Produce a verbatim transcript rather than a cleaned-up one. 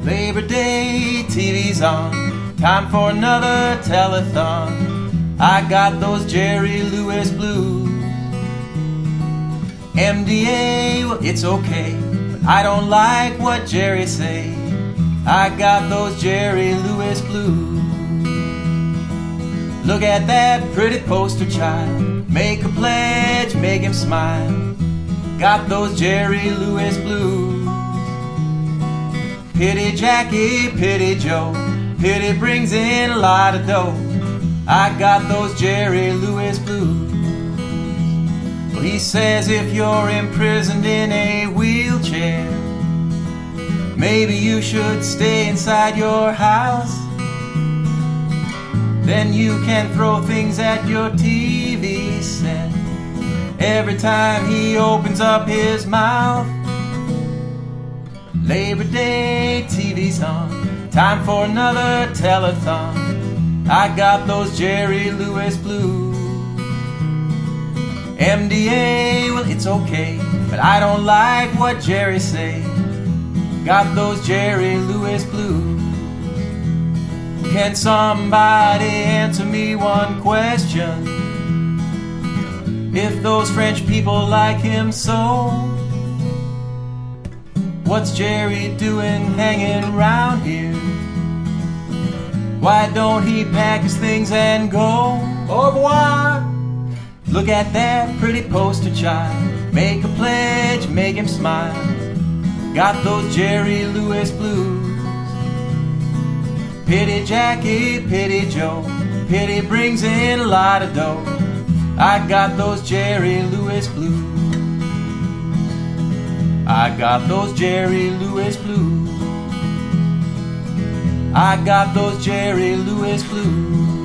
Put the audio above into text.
Labor Day, T V's on, time for another telethon. I got those Jerry Lewis blues. M D A, well, it's okay, but I don't like what Jerry say. I got those Jerry Lewis blues. Look at that pretty poster child, make a pledge, make him smile. Got those Jerry Lewis blues. Pity Jackie, pity Joe, pity brings in a lot of dough. I got those Jerry Lewis blues. Well, he says if you're imprisoned in a wheelchair, maybe you should stay inside your house. Then you can throw things at your T V set every time he opens up his mouth. Labor Day, T V's on, time for another telethon. I got those Jerry Lewis blues. M D A, well, it's okay, but I don't like what Jerry say. Got those Jerry Lewis blues. Can somebody answer me one question? If those French people like him so, what's Jerry doing hanging around here? Why don't he pack his things and go? Au revoir! Look at that pretty poster child, make a pledge, make him smile. Got those Jerry Lewis blues. Pity Jackie, pity Joe, pity brings in a lot of dough. I got those Jerry Lewis blues. I got those Jerry Lewis blues. I got those Jerry Lewis blues.